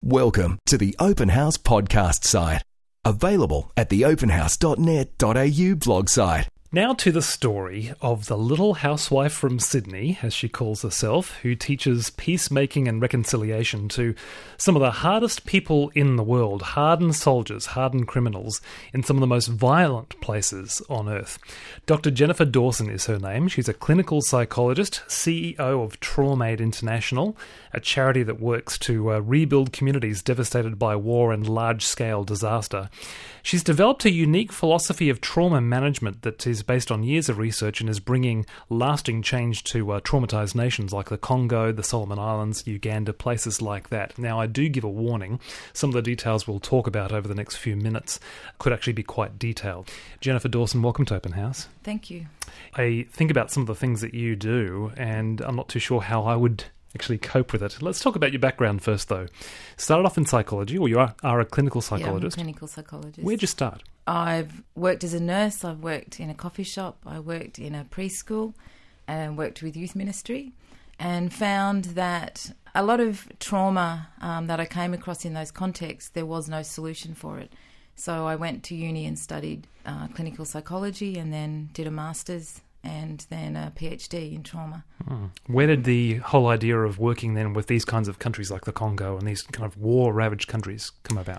Welcome to the Open House podcast site. Available at theopenhouse.net.au blog site. Now to the story of the little housewife from Sydney, as she calls herself, who teaches peacemaking and reconciliation to some of the hardest people in the world, hardened soldiers, hardened criminals, in some of the most violent places on earth. Dr. Jennifer Dawson is her name. She's a clinical psychologist, CEO of TrawmAid International, a charity that works to rebuild communities devastated by war and large-scale disaster. She's developed a unique philosophy of trauma management that is based on years of research and is bringing lasting change to traumatized nations like the Congo, the Solomon Islands, Uganda, places like that. Now, I do give a warning. Some of the details we'll talk about over the next few minutes could actually be quite detailed. Jennifer Dawson, welcome to Open House. Thank you. I think about some of the things that you do, and I'm not too sure how I would actually cope with it. Let's talk about your background first, though. Started off in psychology, or you are a clinical psychologist. Yeah, I'm a clinical psychologist. Where'd you start? I've worked as a nurse, I've worked in a coffee shop, I worked in a preschool and worked with youth ministry, and found that a lot of trauma that I came across in those contexts, there was no solution for it. So I went to uni and studied clinical psychology and then did a master's and then a PhD in trauma. Where did the whole idea of working then with these kinds of countries like the Congo and these kind of war-ravaged countries come about?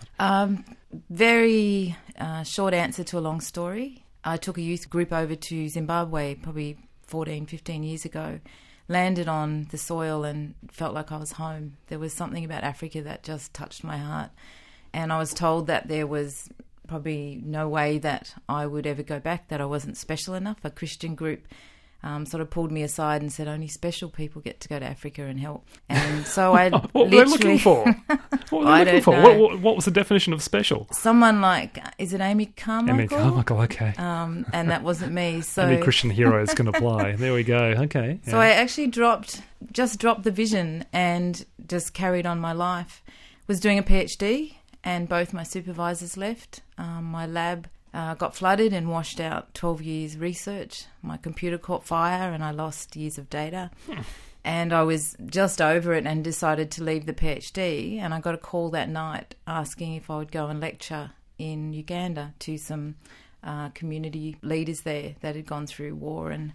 Very short answer to a long story. I took a youth group over to Zimbabwe probably 14, 15 years ago, landed on the soil and felt like I was home. There was something about Africa that just touched my heart. And I was told that there was probably no way that I would ever go back, that I wasn't special enough. A Christian group sort of pulled me aside and said, only special people get to go to Africa and help. And so I what were they looking for? What were they looking for? What was the definition of special? Someone like, is it Amy Carmichael? Amy Carmichael, okay. And that wasn't me. So any Christian heroes can apply. There we go. Okay. So I actually dropped the vision and just carried on my life. Was doing a PhD, and both my supervisors left. My lab got flooded and washed out 12 years research. My computer caught fire and I lost years of data. And I was just over it and decided to leave the PhD. And I got a call that night asking if I would go and lecture in Uganda to some community leaders there that had gone through war and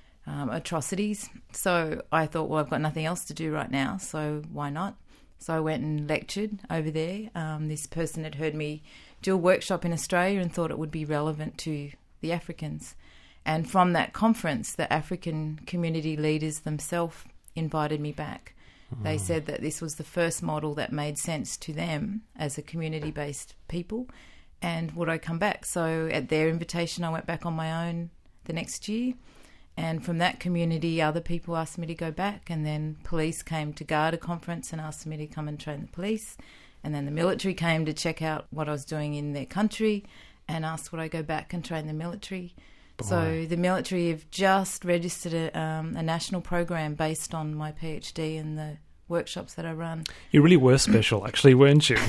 atrocities. So I thought, well, I've got nothing else to do right now, so why not? So I went and lectured over there. This person had heard me do a workshop in Australia and thought it would be relevant to the Africans. And from that conference, the African community leaders themselves invited me back. They said that this was the first model that made sense to them as a community-based people, and would I come back? So at their invitation, I went back on my own the next year. And from that community, other people asked me to go back, and then police came to guard a conference and asked me to come and train the police. And then the military came to check out what I was doing in their country and asked would I go back and train the military. Boy. So the military have just registered a national program based on my PhD and the workshops that I run. You really were special, actually, weren't you?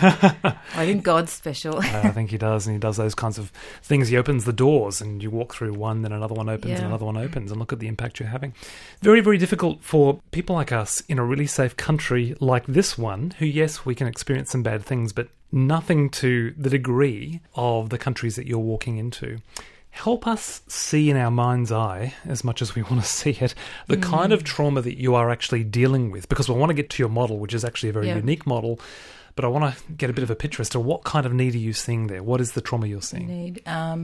I think God's special. I think he does, and he does those kinds of things. He opens the doors, and you walk through one, then another one opens, and another one opens, and look at the impact you're having. Very, very difficult for people like us in a really safe country like this one, who, yes, we can experience some bad things, but nothing to the degree of the countries that you're walking into. Help us see in our mind's eye, as much as we want to see it, the kind of trauma that you are actually dealing with. Because we want to get to your model, which is actually a very unique model, but I want to get a bit of a picture as to what kind of need are you seeing there? What is the trauma you're seeing?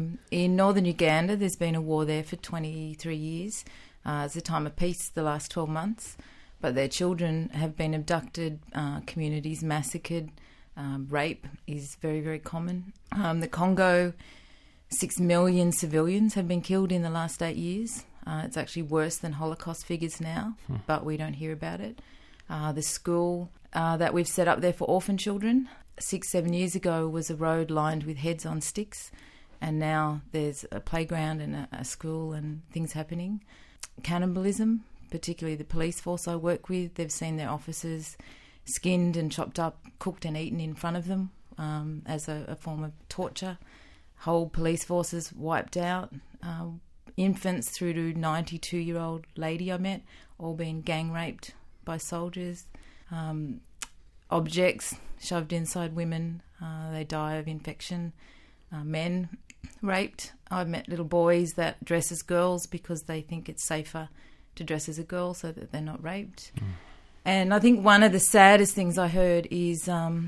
In northern Uganda, there's been a war there for 23 years. It's a time of peace the last 12 months, but their children have been abducted, communities massacred, rape is very, very common. The Congo, 6 million civilians have been killed in the last 8 years. It's actually worse than Holocaust figures now, but we don't hear about it. The school that we've set up there for orphan children, 6-7 years ago, was a road lined with heads on sticks, and now there's a playground and a school and things happening. Cannibalism, particularly the police force I work with, they've seen their officers skinned and chopped up, cooked and eaten in front of them as a form of torture. Whole police forces wiped out. Infants through to 92-year-old lady I met, all being gang raped by soldiers. objects shoved inside women. They die of infection. Men raped. I've met little boys that dress as girls because they think it's safer to dress as a girl so that they're not raped. And I think one of the saddest things I heard is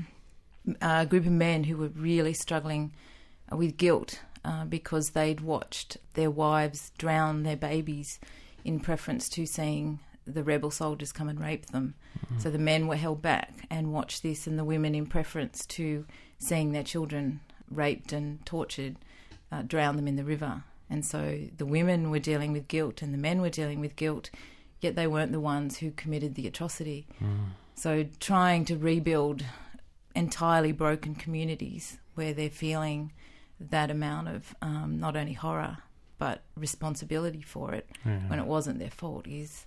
a group of men who were really struggling with guilt because they'd watched their wives drown their babies in preference to seeing the rebel soldiers come and rape them. So the men were held back and watched this, and the women, in preference to seeing their children raped and tortured, drown them in the river. And so the women were dealing with guilt and the men were dealing with guilt, yet they weren't the ones who committed the atrocity. So trying to rebuild entirely broken communities where they're feeling that amount of not only horror but responsibility for it when it wasn't their fault is,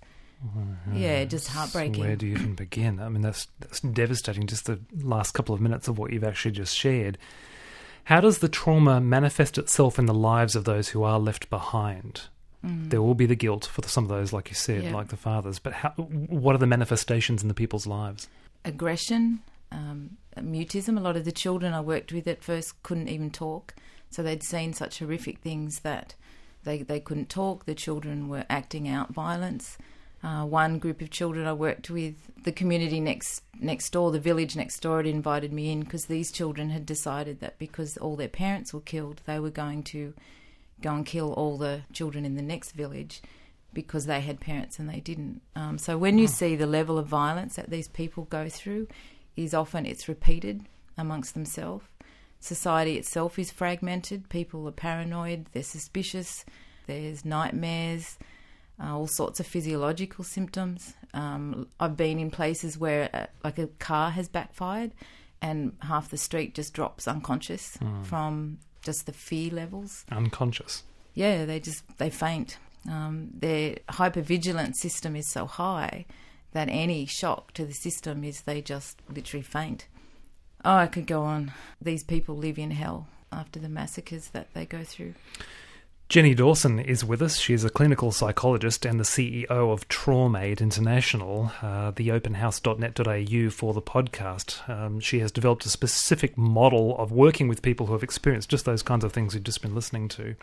just heartbreaking. Where do you even begin? I mean, that's devastating, just the last couple of minutes of what you've actually just shared. How does the trauma manifest itself in the lives of those who are left behind? There will be the guilt for some of those, like you said, like the fathers. But what are the manifestations in the people's lives? Aggression, mutism. A lot of the children I worked with at first couldn't even talk. So they'd seen such horrific things that they couldn't talk. The children were acting out violence. One group of children I worked with, the community next door, the village next door, had invited me in because these children had decided that because all their parents were killed, they were going to go and kill all the children in the next village because they had parents and they didn't. So when you see the level of violence that these people go through, is often it's repeated amongst themselves. Society itself is fragmented. People are paranoid. They're suspicious. There's nightmares. All sorts of physiological symptoms. I've been in places where like a car has backfired and half the street just drops unconscious from just the fear levels. Unconscious? Yeah, they faint. Their hypervigilance system is so high that any shock to the system is they just literally faint. Oh, I could go on. These people live in hell after the massacres that they go through. Jenny Dawson is with us. She is a clinical psychologist and the CEO of TrawmAid International, theopenhouse.net.au for the podcast. She has developed a specific model of working with people who have experienced just those kinds of things we've just been listening to.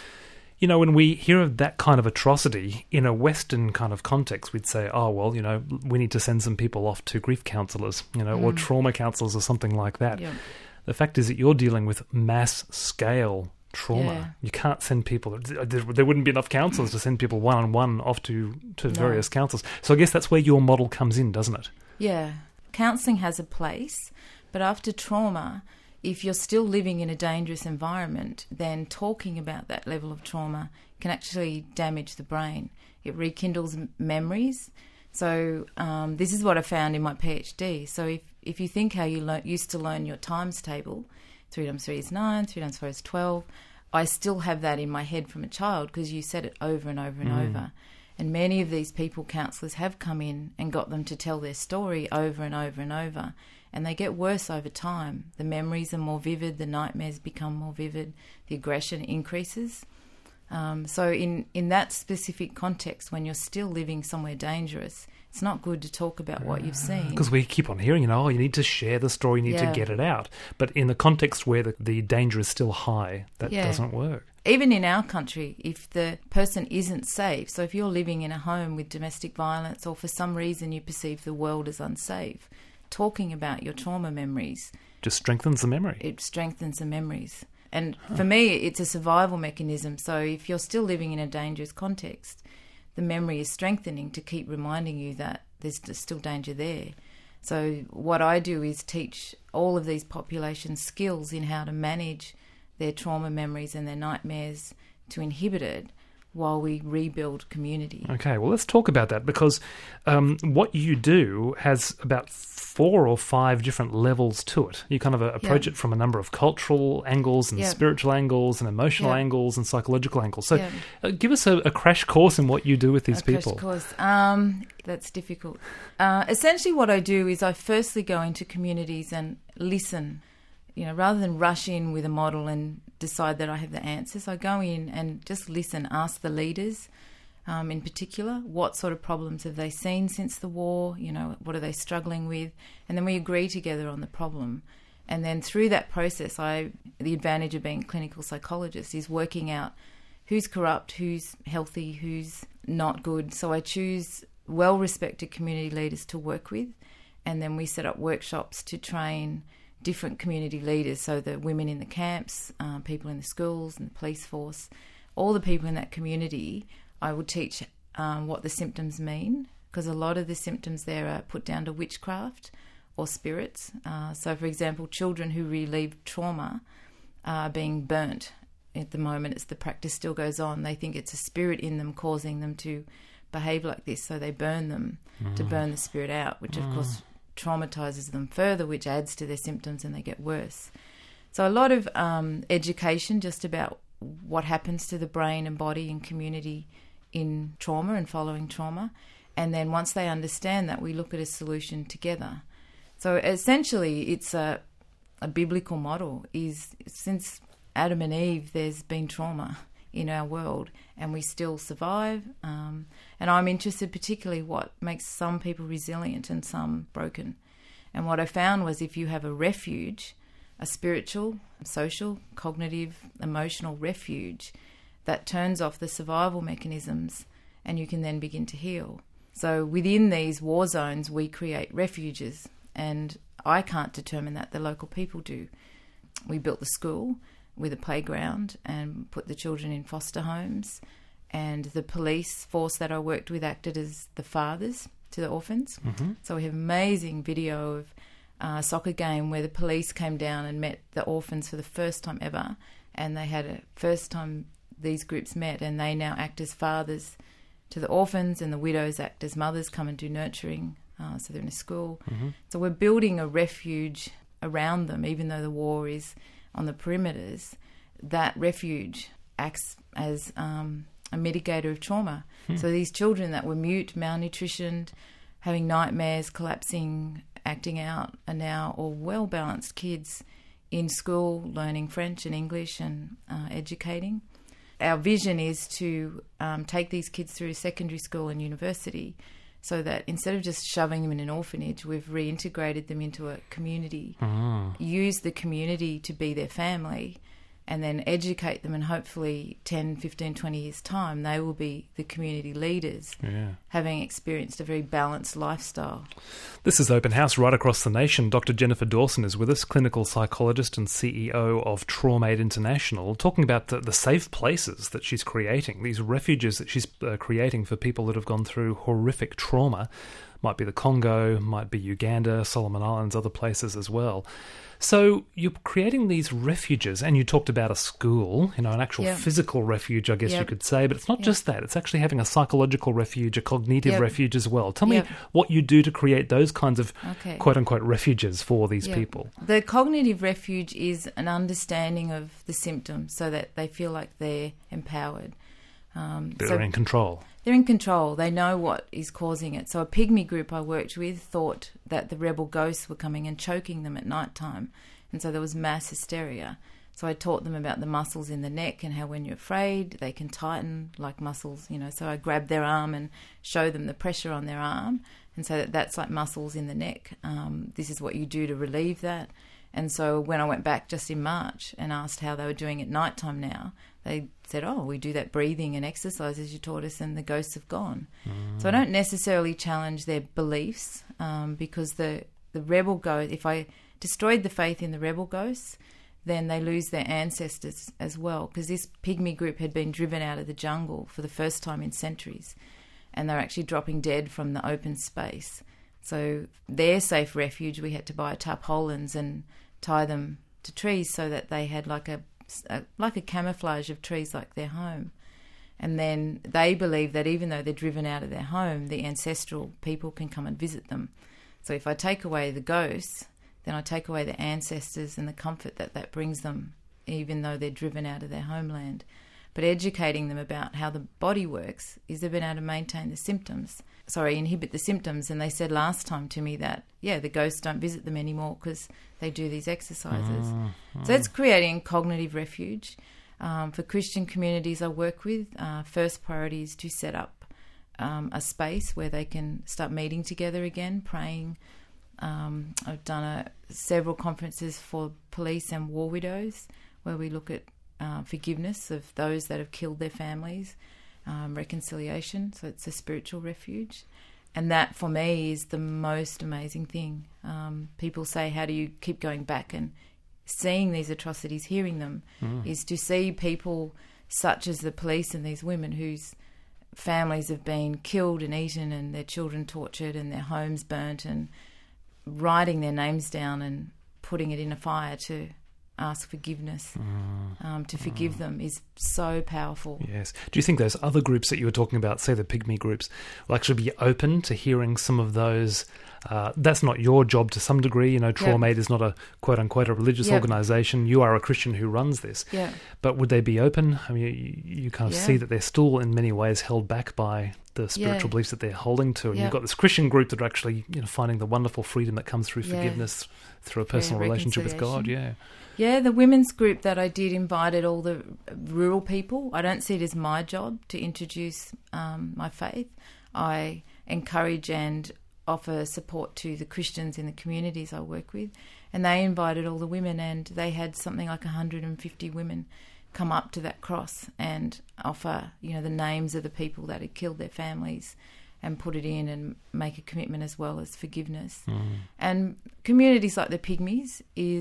You know, when we hear of that kind of atrocity in a Western kind of context, we'd say, oh, well, you know, we need to send some people off to grief counsellors, you know, or trauma counsellors or something like that. Yeah. The fact is that you're dealing with mass-scale trauma. Yeah. You can't send people... There wouldn't be enough counsellors to send people one-on-one off to various counsellors. So I guess that's where your model comes in, doesn't it? Yeah. Counselling has a place, but after trauma, if you're still living in a dangerous environment, then talking about that level of trauma can actually damage the brain. It rekindles memories. So this is what I found in my PhD. So if you think how you used to learn your times table, 3 times 3 is 9, 3 times 4 is 12. I still have that in my head from a child because you said it over and over and over. And many of these people, counsellors, have come in and got them to tell their story over and over and over. And they get worse over time. The memories are more vivid, the nightmares become more vivid, the aggression increases. So in that specific context, when you're still living somewhere dangerous, it's not good to talk about what you've seen. Because we keep on hearing, you need to share the story, you need to get it out. But in the context where the danger is still high, that doesn't work. Even in our country, if the person isn't safe, so if you're living in a home with domestic violence or for some reason you perceive the world as unsafe, talking about your trauma memories... just strengthens the memory. It strengthens the memories. And for me, it's a survival mechanism. So if you're still living in a dangerous context, the memory is strengthening to keep reminding you that there's still danger there. So what I do is teach all of these populations skills in how to manage their trauma memories and their nightmares to inhibit it while we rebuild community. Okay, well, let's talk about that because what you do has about 4 or 5 different levels to it. You kind of approach it from a number of cultural angles and spiritual angles and emotional angles and psychological angles. So give us a crash course in what you do with these people. Crash course. That's difficult. Essentially what I do is I firstly go into communities and listen. Rather than rush in with a model and decide that I have the answers, I go in and just listen, ask the leaders, in particular. What sort of problems have they seen since the war? You know, what are they struggling with? And then we agree together on the problem. And then through that process, the advantage of being a clinical psychologist is working out who's corrupt, who's healthy, who's not good. So I choose well-respected community leaders to work with, and then we set up workshops to train different community leaders, so the women in the camps, people in the schools and the police force, all the people in that community. I will teach what the symptoms mean, because a lot of the symptoms there are put down to witchcraft or spirits. So, for example, children who relieve trauma are being burnt at the moment as the practice still goes on. They think it's a spirit in them causing them to behave like this, so they burn them to burn the spirit out, which of course traumatizes them further, which adds to their symptoms and they get worse. So a lot of education just about what happens to the brain and body and community in trauma and following trauma. And then once they understand that, we look at a solution together. So essentially it's a biblical model. Is since Adam and Eve, there's been trauma in our world and we still survive. And I'm interested particularly what makes some people resilient and some broken. And what I found was if you have a refuge, a spiritual, social, cognitive, emotional refuge, that turns off the survival mechanisms and you can then begin to heal. So within these war zones, we create refuges, and I can't determine that, the local people do. We built the school with a playground and put the children in foster homes, and the police force that I worked with acted as the fathers to the orphans. So we have amazing video of a soccer game where the police came down and met the orphans for the first time ever, and they had a first time these groups met, and they now act as fathers to the orphans, and the widows act as mothers, come and do nurturing, so they're in a school. So we're building a refuge around them, even though the war is on the perimeters. That refuge acts as a mitigator of trauma. So these children that were mute, malnutritioned, having nightmares, collapsing, acting out, are now all well-balanced kids in school, learning French and English and educating. Our vision is to take these kids through secondary school and university, so that instead of just shoving them in an orphanage, we've reintegrated them into a community, use the community to be their family, and then educate them, and hopefully 10, 15, 20 years' time, they will be the community leaders, having experienced a very balanced lifestyle. This is Open House right across the nation. Dr. Jennifer Dawson is with us, clinical psychologist and CEO of TrawMaid International, talking about the safe places that she's creating, these refuges that she's creating for people that have gone through horrific trauma. Might be the Congo, might be Uganda, Solomon Islands, other places as well. So you're creating these refuges, and you talked about a school, an actual physical refuge, I guess you could say, but it's not just that. It's actually having a psychological refuge, a cognitive refuge as well. Tell me what you do to create those kinds of quote-unquote refuges for these people. The cognitive refuge is an understanding of the symptoms so that they feel like they're empowered. They're in control. They're in control. They know what is causing it. So a pygmy group I worked with thought that the rebel ghosts were coming and choking them at night time. And so there was mass hysteria. So I taught them about the muscles in the neck and how when you're afraid, they can tighten like muscles, So I grabbed their arm and showed them the pressure on their arm and say that's like muscles in the neck. This is what you do to relieve that. And so when I went back just in March and asked how they were doing at night time now, they said, we do that breathing and exercise as you taught us, and the ghosts have gone. So I don't necessarily challenge their beliefs, because the rebel ghost, if I destroyed the faith in the rebel ghosts, then they lose their ancestors as well, because this pygmy group had been driven out of the jungle for the first time in centuries, and they're actually dropping dead from the open space. So their safe refuge, we had to buy tarpaulins and tie them to trees so that they had like a camouflage of trees like their home. And then they believe that even though they're driven out of their home, the ancestral people can come and visit them. So if I take away the ghosts, then I take away the ancestors and the comfort that brings them, even though they're driven out of their homeland. But educating them about how the body works is they've been able to maintain the symptoms. Inhibit the symptoms. And they said last time to me that, the ghosts don't visit them anymore because they do these exercises. So it's creating cognitive refuge. For Christian communities I work with, first priority is to set up a space where they can start meeting together again, praying. I've done several conferences for police and war widows where we look at forgiveness of those that have killed their families, reconciliation, so it's a spiritual refuge. And that, for me, is the most amazing thing. People say, how do you keep going back and seeing these atrocities, hearing them, is to see people such as the police and these women whose families have been killed and eaten and their children tortured and their homes burnt, and writing their names down and putting it in a fire to ask forgiveness, to forgive them, is so powerful. Yes. Do you think those other groups that you were talking about, say the pygmy groups, will actually be open to hearing some of those? That's not your job to some degree. You know, Trauma Aid is not a quote-unquote a religious organisation. You are a Christian who runs this. Yeah. But would they be open? I mean, you kind of see that they're still in many ways held back by the spiritual beliefs that they're holding to. And you've got this Christian group that are actually, you know, finding the wonderful freedom that comes through forgiveness, through a personal relationship with God. Yeah, the women's group that I did invited all the rural people. I don't see it as my job to introduce my faith. I encourage and offer support to the Christians in the communities I work with. And they invited all the women, and they had something like 150 women come up to that cross and offer, you know, the names of the people that had killed their families and put it in and make a commitment as well as forgiveness. And communities like the Pygmies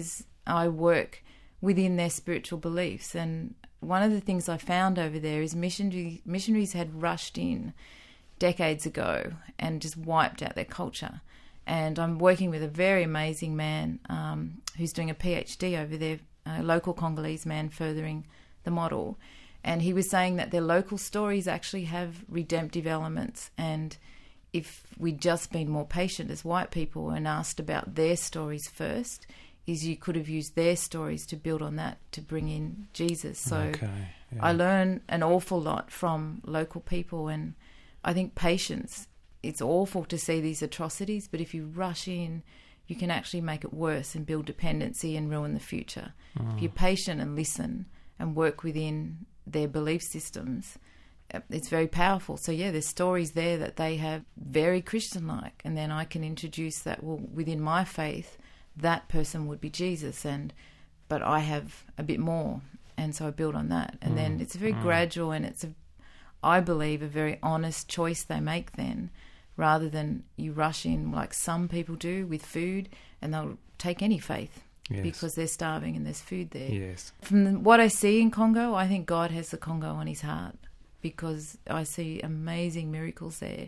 I work within their spiritual beliefs. And one of the things I found over there is missionaries had rushed in decades ago and just wiped out their culture. And I'm working with a very amazing man who's doing a PhD over there, a local Congolese man furthering the model. And he was saying that their local stories actually have redemptive elements. And if we'd just been more patient as white people and asked about their stories first, is you could have used their stories to build on that to bring in Jesus. So I learn an awful lot from local people, and I think patience, it's awful to see these atrocities, but if you rush in, you can actually make it worse and build dependency and ruin the future. If you're patient and listen and work within their belief systems, it's very powerful. So there's stories there that they have very Christian-like, and then I can introduce that, well, within my faith, that person would be Jesus, but I have a bit more, and so I build on that. And then it's a very gradual, and it's, I believe, a very honest choice they make then, rather than you rush in like some people do with food, and they'll take any faith because they're starving and there's food there. Yes. From what I see in Congo, I think God has the Congo on his heart, because I see amazing miracles there.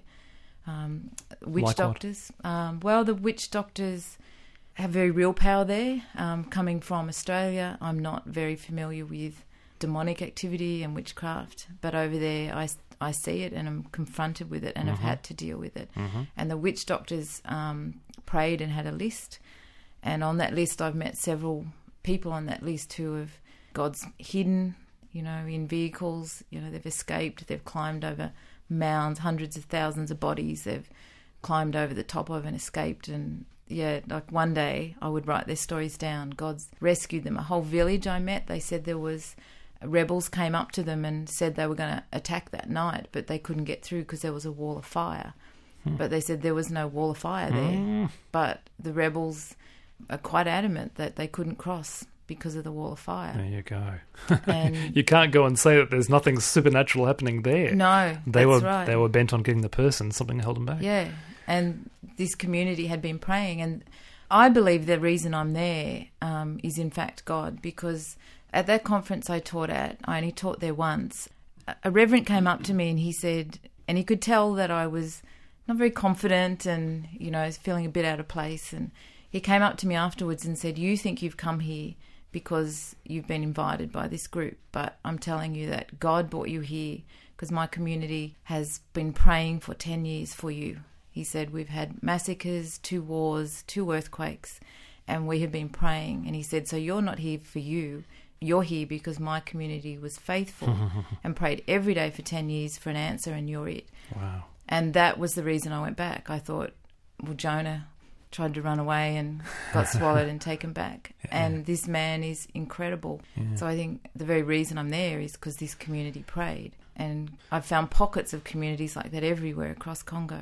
Witch doctors. The witch doctors have very real power there. Coming from Australia, I'm not very familiar with demonic activity and witchcraft, but over there I see it and I'm confronted with it and have had to deal with it. And the witch doctors prayed and had a list, and on that list I've met several people on that list who have God's hidden, you know, in vehicles. You know, they've escaped, they've climbed over mounds, hundreds of thousands of bodies, they've climbed over the top of and escaped. And like one day I would write their stories down. God's rescued them. A whole village I met, they said there was rebels came up to them and said they were going to attack that night, but they couldn't get through because there was a wall of fire. But they said there was no wall of fire there. But the rebels are quite adamant that they couldn't cross because of the wall of fire. There you go. And you can't go and say that there's nothing supernatural happening there. No, they were bent on getting the person. Something held them back. Yeah, and this community had been praying, and I believe the reason I'm there is in fact God, because at that conference I taught at, I only taught there once, a reverend came up to me and he said, and he could tell that I was not very confident and, you know, feeling a bit out of place, and he came up to me afterwards and said, you think you've come here because you've been invited by this group, but I'm telling you that God brought you here because my community has been praying for 10 years for you. He said, we've had massacres, 2 wars, 2 earthquakes, and we have been praying. And he said, so you're not here for you. You're here because my community was faithful and prayed every day for 10 years for an answer, and you're it. Wow. And that was the reason I went back. I thought, well, Jonah tried to run away and got swallowed and taken back. And this man is incredible. So I think the very reason I'm there is because this community prayed. And I've found pockets of communities like that everywhere across Congo.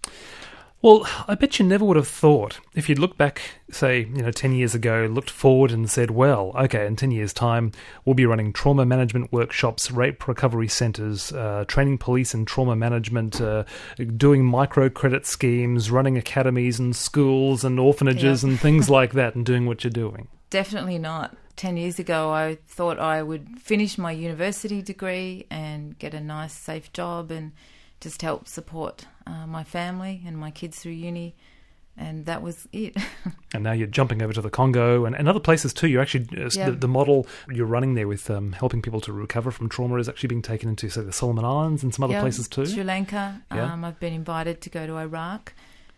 Well, I bet you never would have thought, if you'd looked back, say, 10 years ago, looked forward and said, well, okay, in 10 years' time, we'll be running trauma management workshops, rape recovery centres, training police in trauma management, doing microcredit schemes, running academies and schools and orphanages and things like that, and doing what you're doing. Definitely not. 10 years ago, I thought I would finish my university degree and get a nice, safe job and just help support my family and my kids through uni, and that was it. And now you're jumping over to the Congo and other places too. You're actually, the model you're running there with helping people to recover from trauma is actually being taken into, say, the Solomon Islands and some other places too? Sri Lanka. I've been invited to go to Iraq,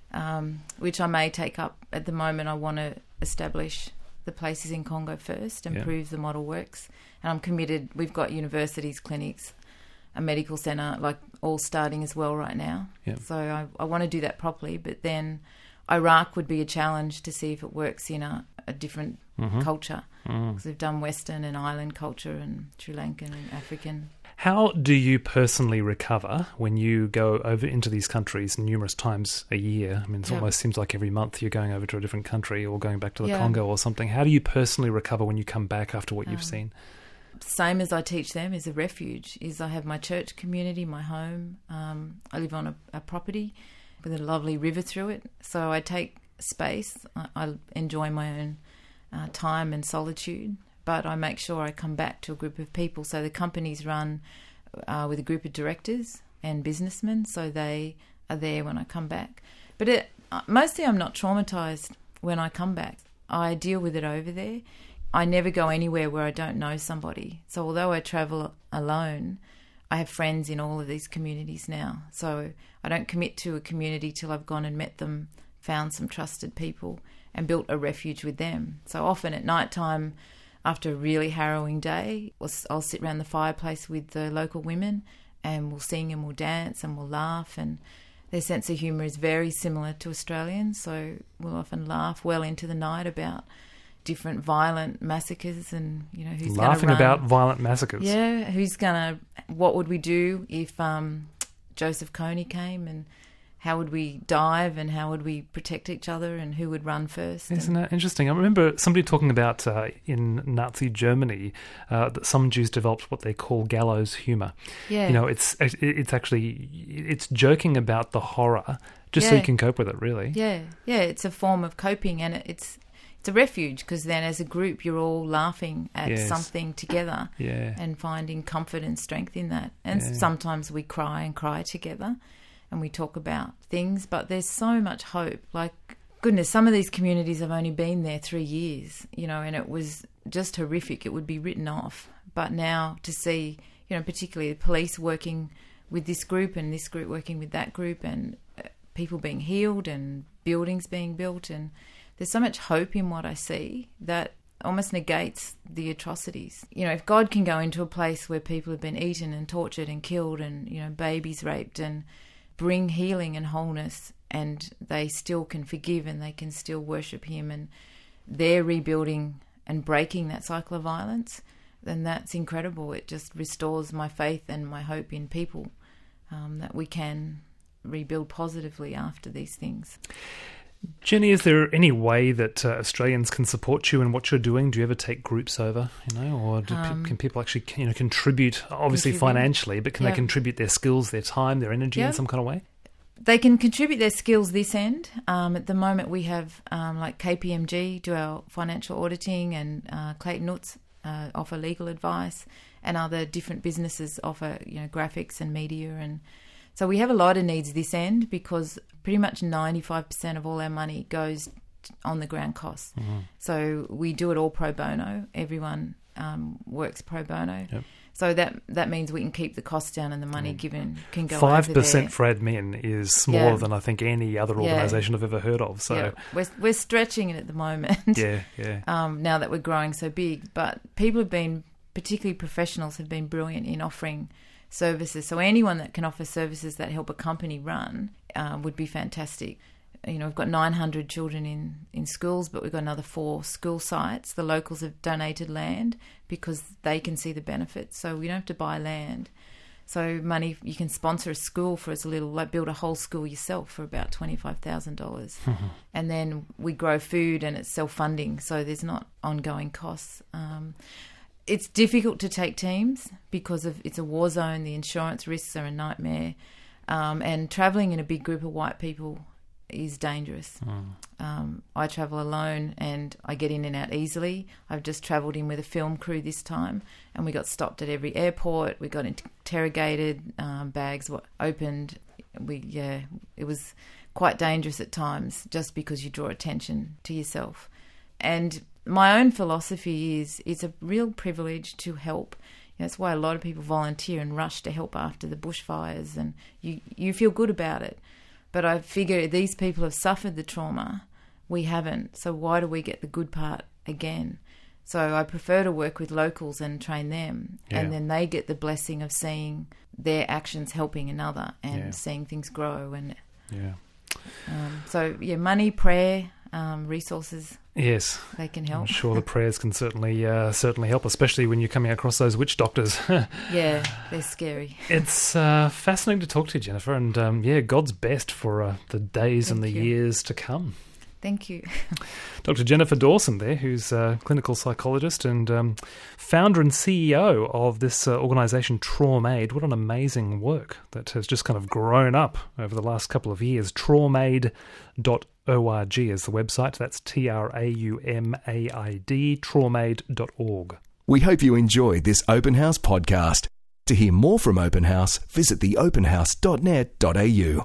which I may take up. At the moment, I want to establish the places in Congo first and prove the model works. And I'm committed. We've got universities, clinics, a medical centre, like all starting as well right now. Yep. So I want to do that properly, but then Iraq would be a challenge to see if it works in a different culture. Because we've done Western and island culture and Sri Lankan and African. How do you personally recover when you go over into these countries numerous times a year? I mean, it almost seems like every month you're going over to a different country or going back to the Congo or something. How do you personally recover when you come back after what you've seen? Same as I teach them, is a refuge. I have my church community, my home. I live on a property with a lovely river through it. So I take space. I enjoy my own time and solitude, but I make sure I come back to a group of people. So the company's run with a group of directors and businessmen, so they are there when I come back. But mostly I'm not traumatised when I come back. I deal with it over there. I never go anywhere where I don't know somebody. So although I travel alone, I have friends in all of these communities now. So I don't commit to a community till I've gone and met them, found some trusted people and built a refuge with them. So often at night time, after a really harrowing day, I'll sit around the fireplace with the local women and we'll sing and we'll dance and we'll laugh, and their sense of humour is very similar to Australians. So we'll often laugh well into the night about different violent massacres and, who's going to run. Laughing about violent massacres. Yeah, what would we do if Joseph Kony came, and how would we dive and how would we protect each other and who would run first? Isn't that interesting? I remember somebody talking about in Nazi Germany that some Jews developed what they call gallows humour. Yeah. It's joking about the horror just so you can cope with it, really. Yeah, it's a form of coping, and it's a refuge, because then as a group you're all laughing at something together and finding comfort and strength in that. And sometimes we cry together and we talk about things, but there's so much hope. Like, goodness, some of these communities I've only been there 3 years, and it was just horrific. It would be written off. But now to see, particularly the police working with this group and this group working with that group, and people being healed and buildings being built, and there's so much hope in what I see that almost negates the atrocities. If God can go into a place where people have been eaten and tortured and killed and, babies raped, and bring healing and wholeness, and they still can forgive and they can still worship him, and they're rebuilding and breaking that cycle of violence, then that's incredible. It just restores my faith and my hope in people, that we can rebuild positively after these things. Jenny, is there any way that Australians can support you in what you're doing? Do you ever take groups over, or can people actually, contribute, obviously financially, but can they contribute their skills, their time, their energy in some kind of way? They can contribute their skills this end. At the moment we have like KPMG do our financial auditing, and Clayton Utz offer legal advice, and other different businesses offer, graphics and media, and so we have a lot of needs this end, because pretty much 95% of all our money goes on the ground costs. Mm-hmm. So we do it all pro bono. Everyone works pro bono. Yep. So that means we can keep the costs down, and the money given can go 5% over there. For admin is smaller than I think any other organisation I've ever heard of. So we're stretching it at the moment. Now that we're growing so big, but people have been, particularly professionals, have been brilliant in offering services. So anyone that can offer services that help a company run would be fantastic. We've got 900 children in schools, but we've got another 4 school sites. The locals have donated land because they can see the benefits, so we don't have to buy land. So money, you can sponsor a school for as little, like build a whole school yourself for about $25,000. And then we grow food and it's self-funding, so there's not ongoing costs. It's difficult to take teams because it's a war zone. The insurance risks are a nightmare. And travelling in a big group of white people is dangerous. I travel alone and I get in and out easily. I've just travelled in with a film crew this time, and we got stopped at every airport. We got interrogated, bags were opened. It was quite dangerous at times just because you draw attention to yourself. And my own philosophy is it's a real privilege to help. That's why a lot of people volunteer and rush to help after the bushfires, and you feel good about it. But I figure these people have suffered the trauma. We haven't. So why do we get the good part again? So I prefer to work with locals and train them. Yeah. And then they get the blessing of seeing their actions helping another and seeing things grow. And money, prayer, resources. Yes, they can help. I'm sure the prayers can certainly help, especially when you're coming across those witch doctors. Yeah, they're scary. It's fascinating to talk to you, Jennifer, and God's best for the days and the years to come. Thank you. Dr. Jennifer Dawson there, who's a clinical psychologist and founder and CEO of this organisation TrawmAid. What an amazing work that has just kind of grown up over the last couple of years. TrawmAid.org is the website. That's TRAUMAID, TrawmAid.org. We hope you enjoyed this Open House podcast. To hear more from Open House, visit theopenhouse.net.au.